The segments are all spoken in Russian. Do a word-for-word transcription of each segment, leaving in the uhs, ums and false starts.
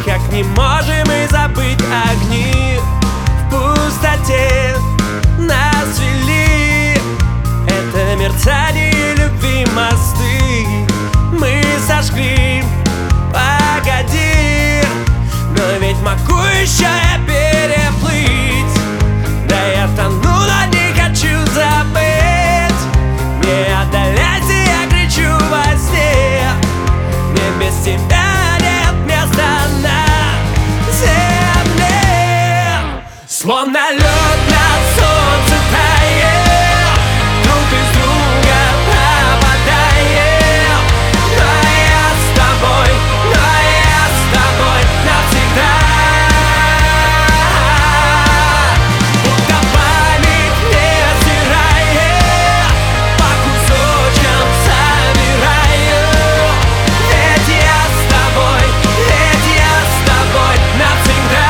как не можем мы забыть огни в пустоте нас вели. Это мерцание любви мосты мы сожгли. Погоди, но ведь могу еще я переплыть. Да я тону, но не хочу забыть. Не отдаляйся, я кричу во сне. Мне без тебя нет места на земле. Словно лед над солнцем тает, друг из друга пропадаем. Но я с тобой, но я с тобой навсегда. Будто память не стирает, по кусочкам собираю. Ведь я с тобой, ведь я с тобой навсегда.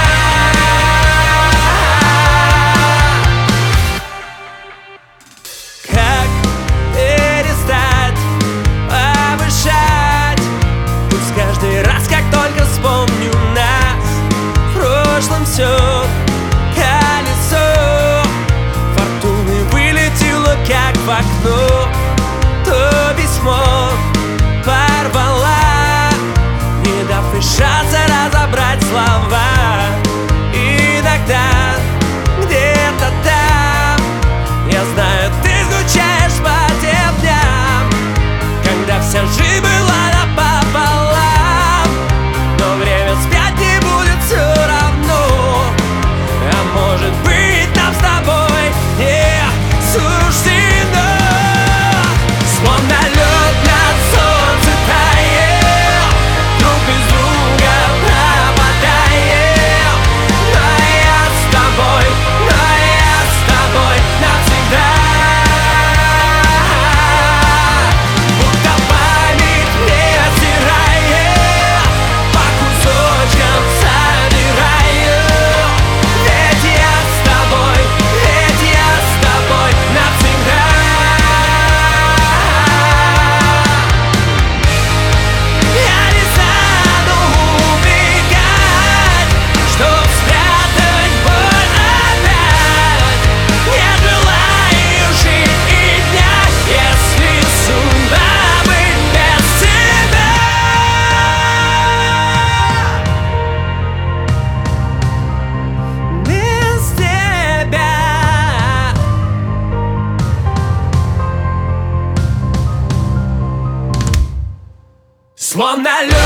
Как перестать повышать пусть каждый раз, как только вспомню нас? В прошлом все колесо фортуны вылетело, как в окно. То письмо порвала, не дав решаться разобрать слова. И тогда, где-то там, я знаю, ты скучаешь по тем дням, когда вся жизнь была напополам. Но время вспять не будет все равно. А может быть, нам с тобой не суждено. Словно лед над солнцем тает, друг без друга пропадаем. Но я с тобой, но я с тобой навсегда. Будто память не стирает, по кусочкам собираю. Ведь я с тобой, ведь я с тобой навсегда. Я не стану убегать, чтоб спрятать боль опять. Не желаю жить и дня, если судьба быть без тебя. Без тебя. Словно лед